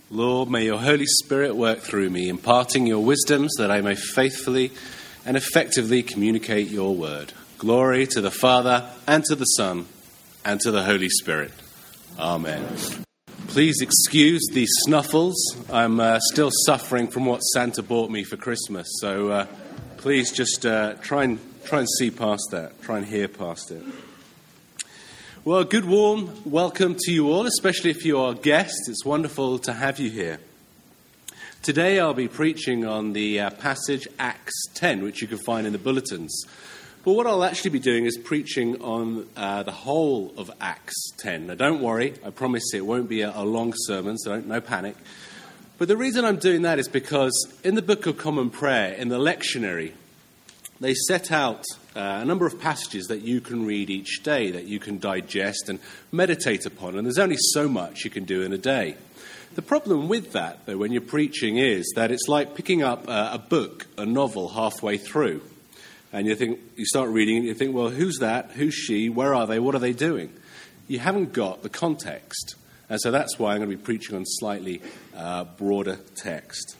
Lord, may your Holy Spirit work through me, imparting your wisdom so that I may faithfully and effectively communicate your word. Glory to the Father, and to the Son, and to the Holy Spirit. Amen. Please excuse the snuffles. I'm still suffering from what Santa bought me for Christmas, so please just try and see past that, try and hear past it. Well, a good warm welcome to you all, especially if you are guests. It's wonderful to have you here. Today I'll be preaching on the passage Acts 10, which you can find in the bulletins. But what I'll actually be doing is preaching on the whole of Acts 10. Now don't worry, I promise it won't be a long sermon, so no panic. But the reason I'm doing that is because in the Book of Common Prayer, in the lectionary, they set out a number of passages that you can read each day, that you can digest and meditate upon. And there's only so much you can do in a day. The problem with that, though, when you're preaching is that it's like picking up a book, a novel, halfway through. And you start reading and you think, well, who's that? Who's she? Where are they? What are they doing? You haven't got the context. And so that's why I'm going to be preaching on slightly broader text.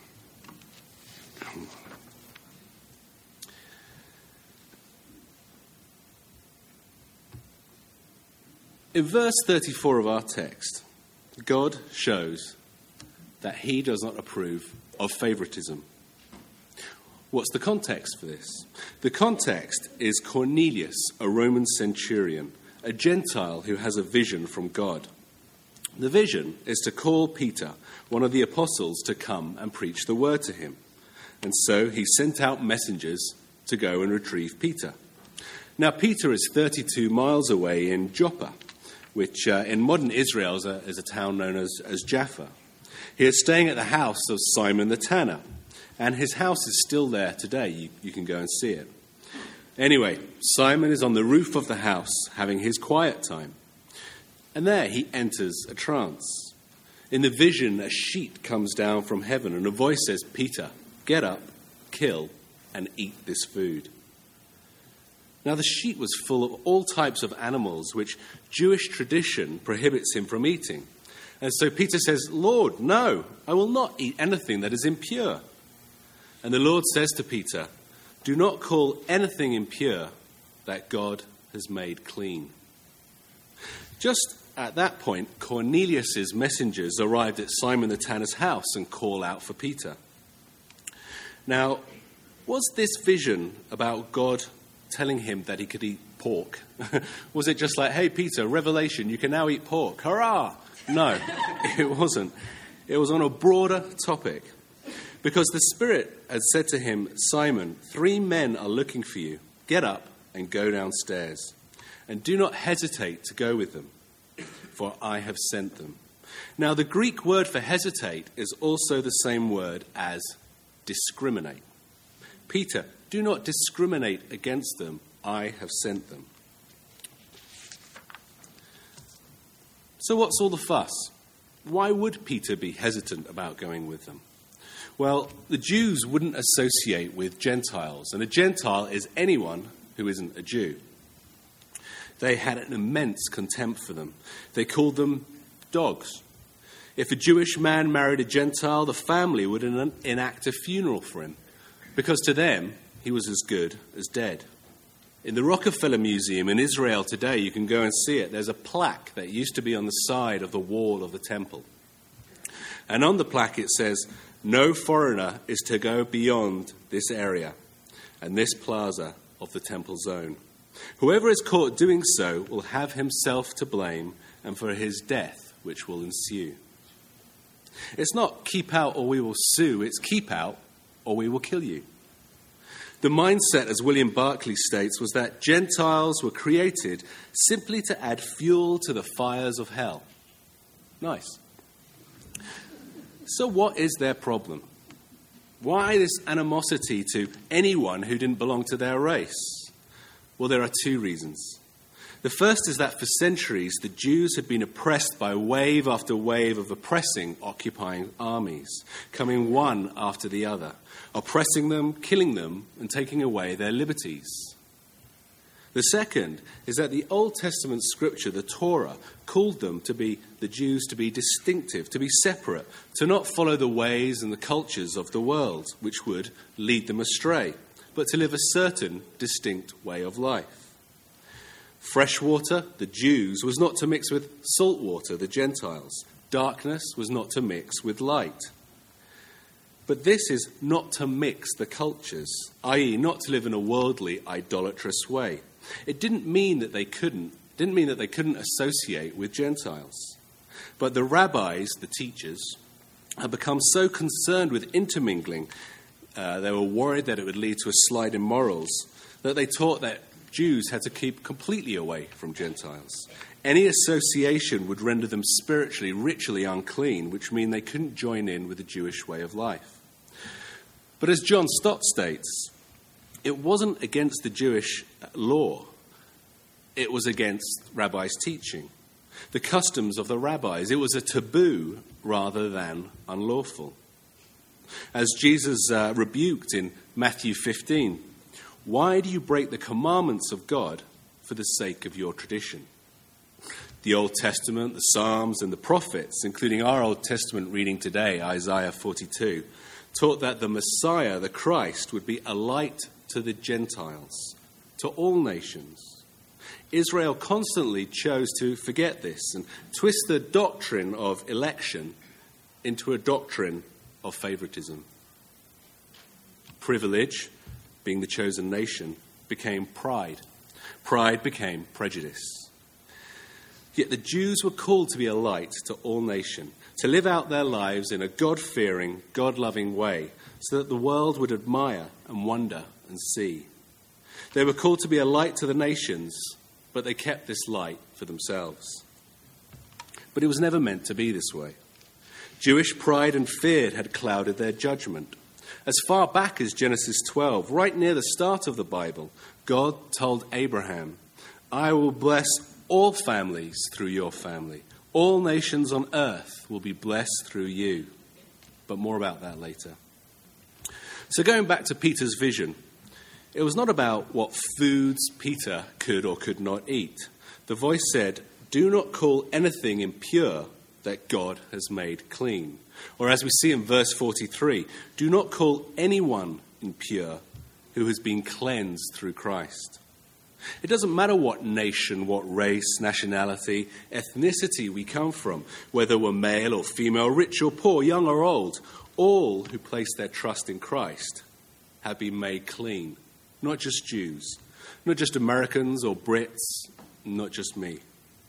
In verse 34 of our text, God shows that he does not approve of favoritism. What's the context for this? The context is Cornelius, a Roman centurion, a Gentile who has a vision from God. The vision is to call Peter, one of the apostles, to come and preach the word to him. And so he sent out messengers to go and retrieve Peter. Now, Peter is 32 miles away in Joppa, which in modern Israel is a town known as Jaffa. He is staying at the house of Simon the tanner, and his house is still there today. You can go and see it. Anyway, Simon is on the roof of the house having his quiet time, and there he enters a trance. In the vision, a sheet comes down from heaven, and a voice says, "Peter, get up, kill, and eat this food." Now, the sheet was full of all types of animals, which Jewish tradition prohibits him from eating. And so Peter says, "Lord, no, I will not eat anything that is impure." And the Lord says to Peter, "Do not call anything impure that God has made clean." Just at that point, Cornelius' messengers arrived at Simon the tanner's house and call out for Peter. Now, was this vision about God telling him that he could eat pork? Was it just like, "Hey, Peter, revelation, you can now eat pork. Hurrah!" No, it wasn't. It was on a broader topic. Because the Spirit had said to him, "Simon, 3 men are looking for you. Get up and go downstairs. And do not hesitate to go with them, for I have sent them." Now, the Greek word for hesitate is also the same word as discriminate. Peter, do not discriminate against them. I have sent them. So what's all the fuss? Why would Peter be hesitant about going with them? Well, the Jews wouldn't associate with Gentiles, and a Gentile is anyone who isn't a Jew. They had an immense contempt for them. They called them dogs. If a Jewish man married a Gentile, the family would enact a funeral for him, because to them, he was as good as dead. In the Rockefeller Museum in Israel today, you can go and see it. There's a plaque that used to be on the side of the wall of the temple. And on the plaque it says, "No foreigner is to go beyond this area and this plaza of the temple zone. Whoever is caught doing so will have himself to blame, and for his death which will ensue." It's not keep out or we will sue, it's keep out or we will kill you. The mindset, as William Barclay states, was that Gentiles were created simply to add fuel to the fires of hell. Nice. So what is their problem? Why this animosity to anyone who didn't belong to their race? Well, there are 2 reasons. The first is that for centuries, the Jews had been oppressed by wave after wave of oppressing, occupying armies, coming one after the other, oppressing them, killing them, and taking away their liberties. The second is that the Old Testament scripture, the Torah, called them the Jews to be distinctive, to be separate, to not follow the ways and the cultures of the world, which would lead them astray, but to live a certain distinct way of life. Fresh water, the Jews, was not to mix with salt water, the Gentiles. Darkness was not to mix with light. But this is not to mix the cultures, i.e. not to live in a worldly, idolatrous way. It didn't mean that they couldn't associate with Gentiles. But the rabbis, the teachers, had become so concerned with intermingling, they were worried that it would lead to a slide in morals, that they taught that Jews had to keep completely away from Gentiles. Any association would render them spiritually, ritually unclean, which mean they couldn't join in with the Jewish way of life. But as John Stott states, it wasn't against the Jewish law. It was against rabbis' teaching, the customs of the rabbis. It was a taboo rather than unlawful. As Jesus rebuked in Matthew 15, "Why do you break the commandments of God for the sake of your tradition?" The Old Testament, the Psalms, and the prophets, including our Old Testament reading today, Isaiah 42, taught that the Messiah, the Christ, would be a light to the Gentiles, to all nations. Israel constantly chose to forget this and twist the doctrine of election into a doctrine of favoritism. Privilege, being the chosen nation, became pride. Pride became prejudice. Yet the Jews were called to be a light to all nations, to live out their lives in a God-fearing, God-loving way, so that the world would admire and wonder and see. They were called to be a light to the nations, but they kept this light for themselves. But it was never meant to be this way. Jewish pride and fear had clouded their judgment. As far back as Genesis 12, right near the start of the Bible, God told Abraham, "I will bless all families through your family. All nations on earth will be blessed through you." But more about that later. So going back to Peter's vision, it was not about what foods Peter could or could not eat. The voice said, "Do not call anything impure that God has made clean." Or as we see in verse 43, "Do not call anyone impure who has been cleansed through Christ." It doesn't matter what nation, what race, nationality, ethnicity we come from, whether we're male or female, rich or poor, young or old, all who place their trust in Christ have been made clean. Not just Jews, not just Americans or Brits, not just me.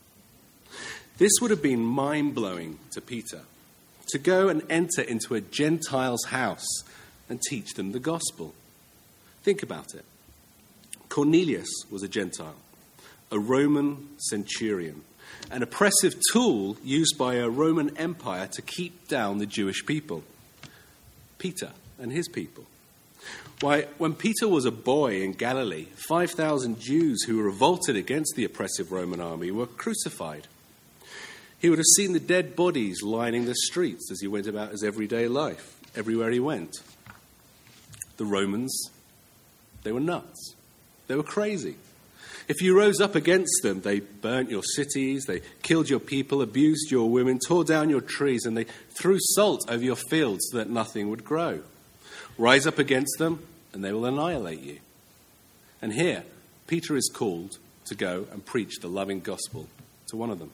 This would have been mind-blowing to Peter, to go and enter into a Gentile's house and teach them the gospel. Think about it. Cornelius was a Gentile, a Roman centurion, an oppressive tool used by a Roman Empire to keep down the Jewish people. Peter and his people. Why, when Peter was a boy in Galilee, 5,000 Jews who revolted against the oppressive Roman army were crucified. He would have seen the dead bodies lining the streets as he went about his everyday life, everywhere he went. The Romans, they were nuts. They were crazy. If you rose up against them, they burnt your cities, they killed your people, abused your women, tore down your trees, and they threw salt over your fields so that nothing would grow. Rise up against them, and they will annihilate you. And here, Peter is called to go and preach the loving gospel to one of them.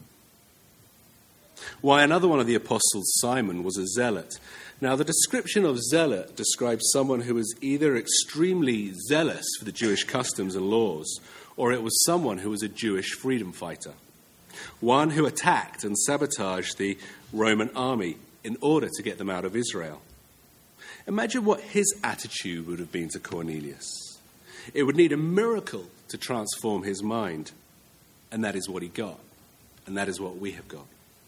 Why, another one of the apostles, Simon, was a zealot. Now, the description of zealot describes someone who was either extremely zealous for the Jewish customs and laws, or it was someone who was a Jewish freedom fighter. One who attacked and sabotaged the Roman army in order to get them out of Israel. Imagine what his attitude would have been to Cornelius. It would need a miracle to transform his mind. And that is what he got. And that is what we have got.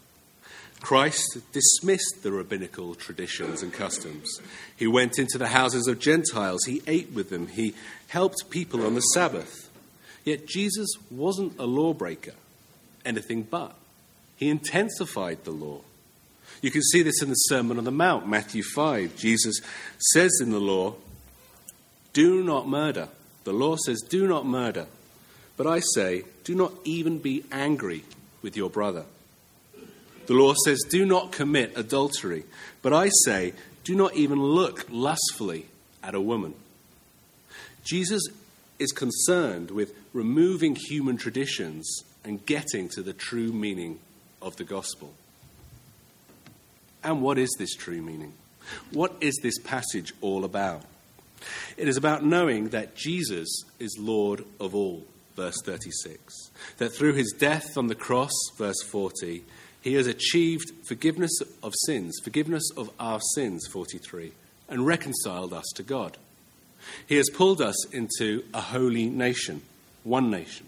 Christ dismissed the rabbinical traditions and customs. He went into the houses of Gentiles. He ate with them. He helped people on the Sabbath. Yet Jesus wasn't a lawbreaker, anything but. He intensified the law. You can see this in the Sermon on the Mount, Matthew 5. Jesus says in the law, "Do not murder." The law says, "Do not murder." But I say, do not even be angry with your brother. The law says, do not commit adultery. But I say, do not even look lustfully at a woman. Jesus is concerned with removing human traditions and getting to the true meaning of the gospel. And what is this true meaning? What is this passage all about? It is about knowing that Jesus is Lord of all, verse 36. That through his death on the cross, verse 40, he has achieved forgiveness of sins, forgiveness of our sins, 43, and reconciled us to God. He has pulled us into a holy nation, one nation.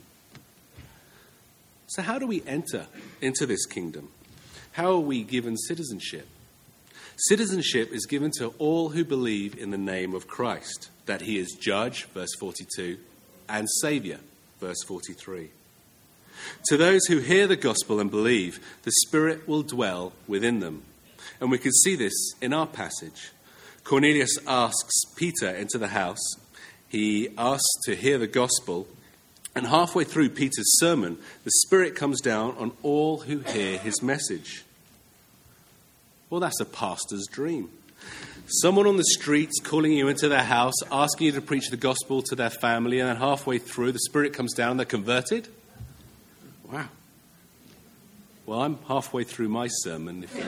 So how do we enter into this kingdom? How are we given citizenship? Citizenship is given to all who believe in the name of Christ, that he is judge, verse 42, and saviour, verse 43. To those who hear the gospel and believe, the Spirit will dwell within them. And we can see this in our passage. Cornelius asks Peter into the house. He asks to hear the gospel. And halfway through Peter's sermon, the Spirit comes down on all who hear his message. Well, that's a pastor's dream. Someone on the streets calling you into their house, asking you to preach the gospel to their family, and then halfway through, the Spirit comes down and they're converted? Wow. Well, I'm halfway through my sermon. If you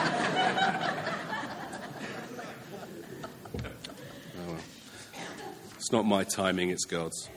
well. It's not my timing, it's God's.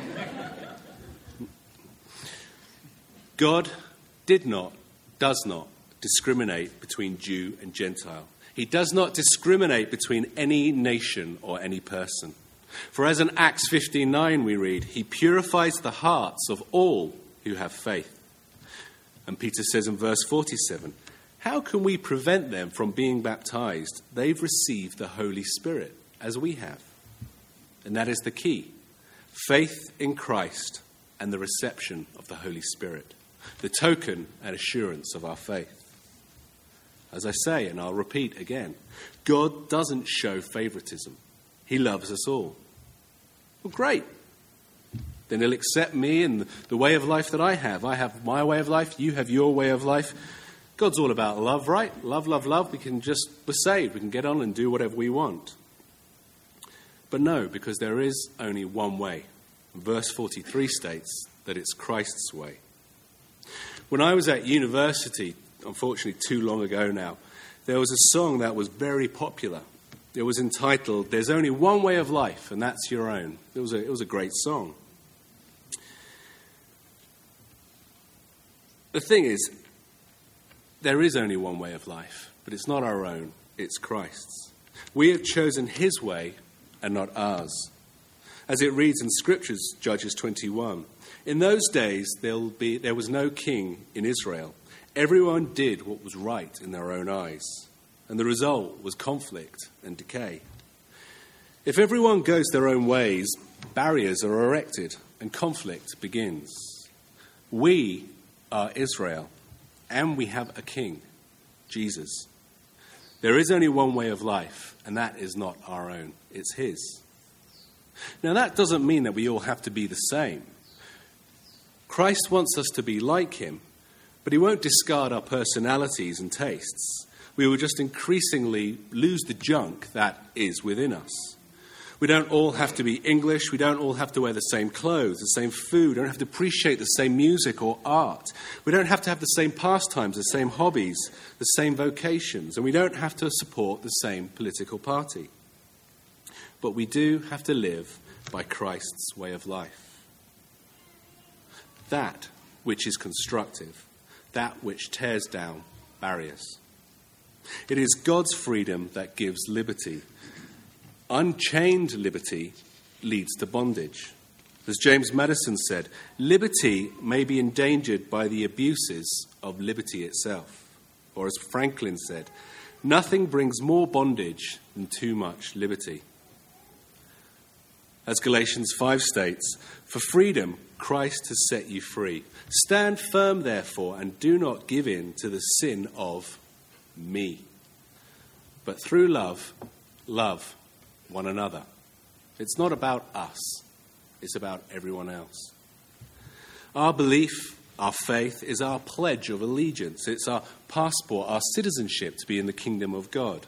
God does not discriminate between Jew and Gentile. He does not discriminate between any nation or any person. For as in Acts 15:9 we read, he purifies the hearts of all who have faith. And Peter says in verse 47, how can we prevent them from being baptized? They've received the Holy Spirit, as we have. And that is the key. Faith in Christ and the reception of the Holy Spirit. The token and assurance of our faith. As I say, and I'll repeat again, God doesn't show favoritism. He loves us all. Well, great. Then he'll accept me and the way of life that I have. I have my way of life. You have your way of life. God's all about love, right? Love, love, love. We're saved. We can get on and do whatever we want. But no, because there is only one way. Verse 43 states that it's Christ's way. When I was at university, unfortunately too long ago now, there was a song that was very popular. It was entitled, There's Only One Way of Life, and That's Your Own. It was a great song. The thing is, there is only one way of life, but it's not our own, it's Christ's. We have chosen his way and not ours. As it reads in Scriptures, Judges 21, in those days there was no king in Israel. Everyone did what was right in their own eyes, and the result was conflict and decay. If everyone goes their own ways, barriers are erected and conflict begins. We are Israel, and we have a king, Jesus. There is only one way of life, and that is not our own, it's his. Now that doesn't mean that we all have to be the same. Christ wants us to be like him, but he won't discard our personalities and tastes. We will just increasingly lose the junk that is within us. We don't all have to be English. We don't all have to wear the same clothes, the same food. We don't have to appreciate the same music or art. We don't have to have the same pastimes, the same hobbies, the same vocations. And we don't have to support the same political party. But we do have to live by Christ's way of life. That which is constructive, that which tears down barriers. It is God's freedom that gives liberty. Unchained liberty leads to bondage. As James Madison said, liberty may be endangered by the abuses of liberty itself. Or as Franklin said, nothing brings more bondage than too much liberty. As Galatians 5 states, for freedom Christ has set you free. Stand firm, therefore, and do not give in to the sin of me. But through love, love one another. It's not about us. It's about everyone else. Our belief, our faith, is our pledge of allegiance. It's our passport, our citizenship to be in the kingdom of God.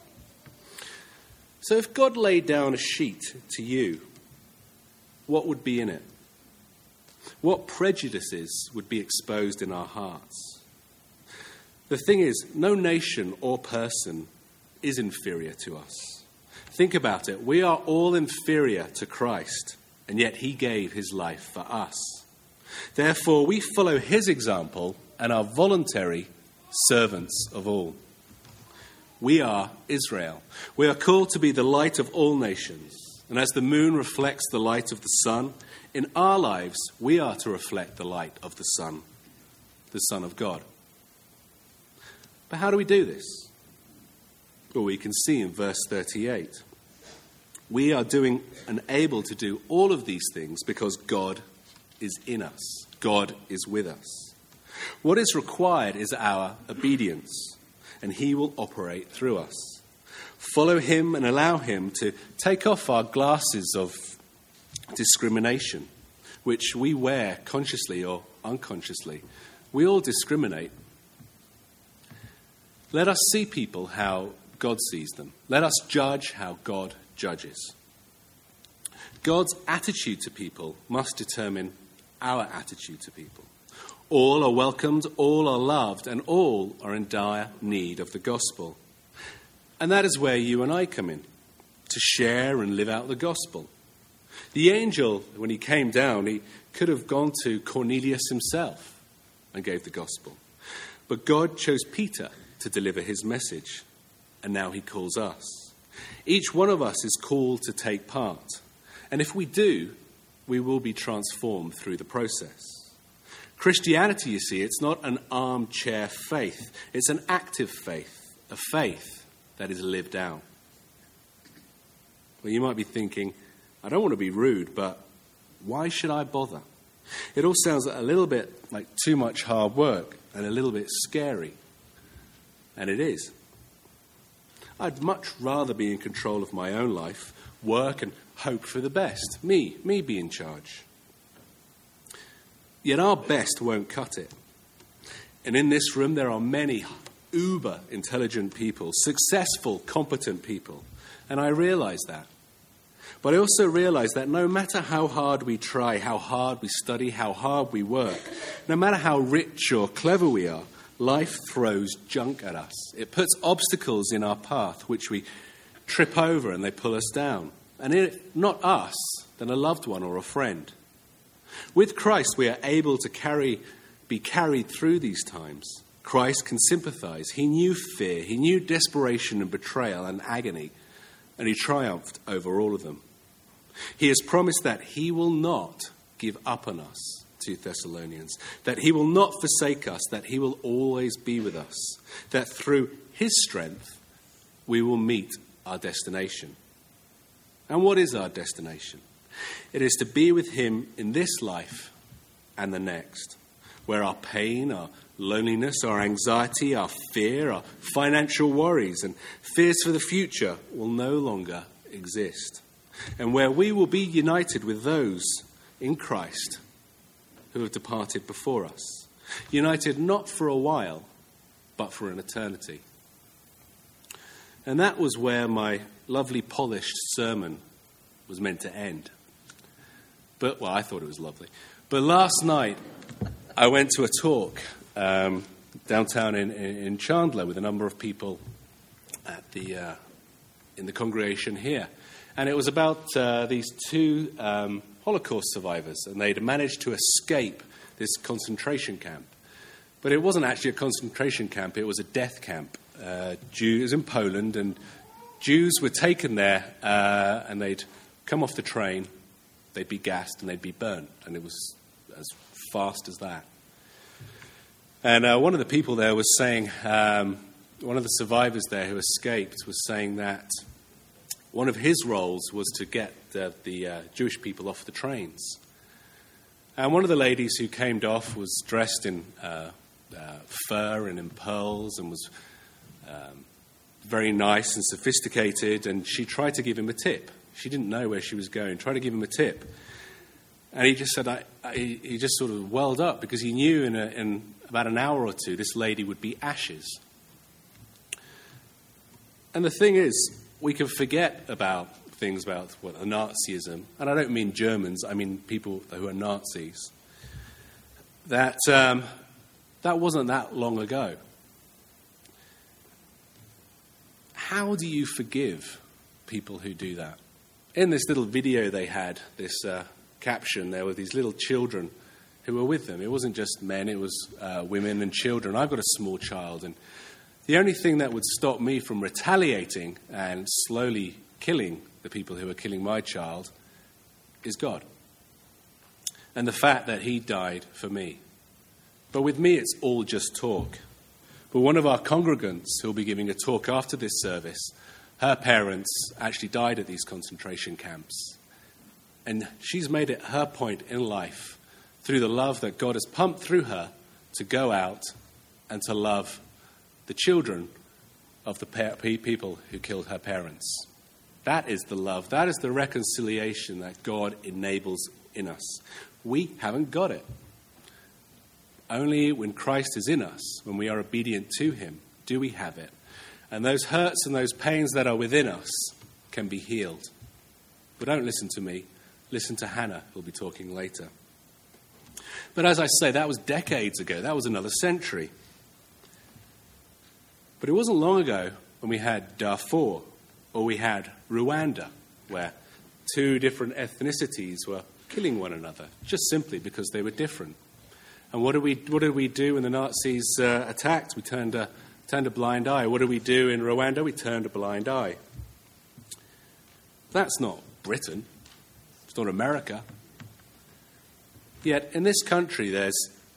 So if God laid down a sheet to you, what would be in it? What prejudices would be exposed in our hearts? The thing is, no nation or person is inferior to us. Think about it. We are all inferior to Christ, and yet he gave his life for us. Therefore, we follow his example and are voluntary servants of all. We are Israel. We are called to be the light of all nations. And as the moon reflects the light of the sun, in our lives we are to reflect the light of the Son of God. But how do we do this? Well, we can see in verse 38. We are doing and able to do all of these things because God is in us. God is with us. What is required is our obedience, and he will operate through us. Follow him and allow him to take off our glasses of discrimination, which we wear consciously or unconsciously. We all discriminate. Let us see people how God sees them. Let us judge how God judges. God's attitude to people must determine our attitude to people. All are welcomed, all are loved, and all are in dire need of the gospel. And that is where you and I come in, to share and live out the gospel. The angel, when he came down, he could have gone to Cornelius himself and gave the gospel. But God chose Peter to deliver his message, and now he calls us. Each one of us is called to take part. And if we do, we will be transformed through the process. Christianity, you see, it's not an armchair faith. It's an active faith, a faith that is lived out. Well, you might be thinking, I don't want to be rude, but why should I bother? It all sounds a little bit like too much hard work and a little bit scary. And it is. I'd much rather be in control of my own life, work and hope for the best. Me be in charge. Yet our best won't cut it. And in this room there are many uber intelligent people, successful, competent people. And I realize that. But I also realize that no matter how hard we try, how hard we study, how hard we work, no matter how rich or clever we are, life throws junk at us. It puts obstacles in our path which we trip over and they pull us down. And if not us, then a loved one or a friend. With Christ, we are able to be carried through these times. Christ can sympathize. He knew fear. He knew desperation and betrayal and agony. And he triumphed over all of them. He has promised that he will not give up on us, 2 Thessalonians, that he will not forsake us, that he will always be with us, that through his strength we will meet our destination. And what is our destination? It is to be with him in this life and the next, where our pain, our loneliness, our anxiety, our fear, our financial worries and fears for the future will no longer exist, and where we will be united with those in Christ who have departed before us, united not for a while, but for an eternity. And that was where my lovely polished sermon was meant to end. But, well, I thought it was lovely. But last night, I went to a talk downtown in Chandler with a number of people at in the congregation here. And it was about these two Holocaust survivors, and they'd managed to escape this concentration camp. But it wasn't actually a concentration camp, it was a death camp. Jews in Poland, and Jews were taken there, and they'd come off the train, they'd be gassed, and they'd be burnt. And it was as fast as that. And one of the people there was saying, one of the survivors there who escaped was saying that one of his roles was to get the Jewish people off the trains. And one of the ladies who came off was dressed in fur and in pearls and was very nice and sophisticated, and she tried to give him a tip. She didn't know where she was going, tried to give him a tip. And he just said, he just sort of welled up because he knew in about an hour or two this lady would be ashes. And the thing is, we can forget about things about Nazism, and I don't mean Germans, I mean people who are Nazis. That wasn't that long ago. How do you forgive people who do that? In this little video they had, this caption, there were these little children who were with them. It wasn't just men, it was women and children. I've got a small child, and the only thing that would stop me from retaliating and slowly killing the people who are killing my child is God. And the fact that he died for me. But with me, it's all just talk. But one of our congregants who'll be giving a talk after this service, her parents actually died at these concentration camps. And she's made it her point in life, through the love that God has pumped through her, to go out and to love the children of the people who killed her parents. That is the love. That is the reconciliation that God enables in us. We haven't got it. Only when Christ is in us, when we are obedient to him, do we have it. And those hurts and those pains that are within us can be healed. But don't listen to me. Listen to Hannah, who'll be talking later. But as I say, that was decades ago. That was another century. But it wasn't long ago when we had Darfur, or we had Rwanda, where two different ethnicities were killing one another, just simply because they were different. And what did we do when the Nazis attacked? We turned a blind eye. What did we do in Rwanda? We turned a blind eye. That's not Britain. It's not America. Yet in this country, there's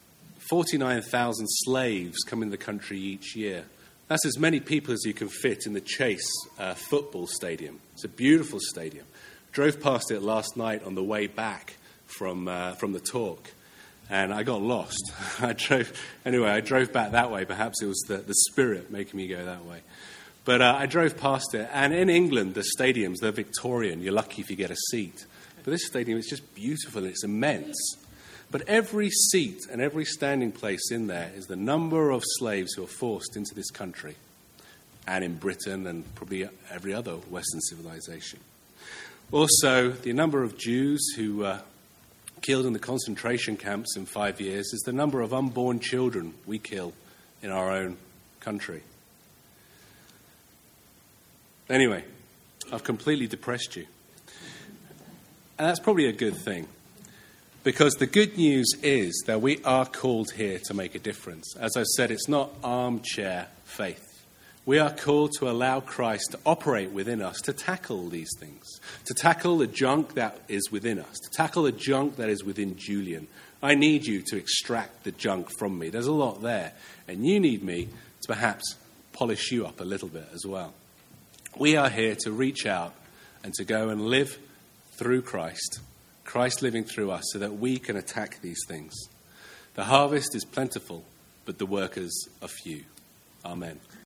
49,000 slaves come in the country each year. That's as many people as you can fit in the Chase football stadium. It's a beautiful stadium. Drove past it last night on the way back from the talk, and I got lost. I drove back that way. Perhaps it was the Spirit making me go that way. But I drove past it, and in England, the stadiums, they're Victorian. You're lucky if you get a seat. But this stadium is just beautiful, and it's immense. But every seat and every standing place in there is the number of slaves who are forced into this country, and in Britain and probably every other Western civilization. Also, the number of Jews who were killed in the concentration camps in 5 years is the number of unborn children we kill in our own country. Anyway, I've completely depressed you. And that's probably a good thing. Because the good news is that we are called here to make a difference. As I said, it's not armchair faith. We are called to allow Christ to operate within us, to tackle these things, to tackle the junk that is within us, to tackle the junk that is within Julian. I need you to extract the junk from me. There's a lot there. And you need me to perhaps polish you up a little bit as well. We are here to reach out and to go and live through Christ. Christ living through us so that we can attack these things. The harvest is plentiful, but the workers are few. Amen.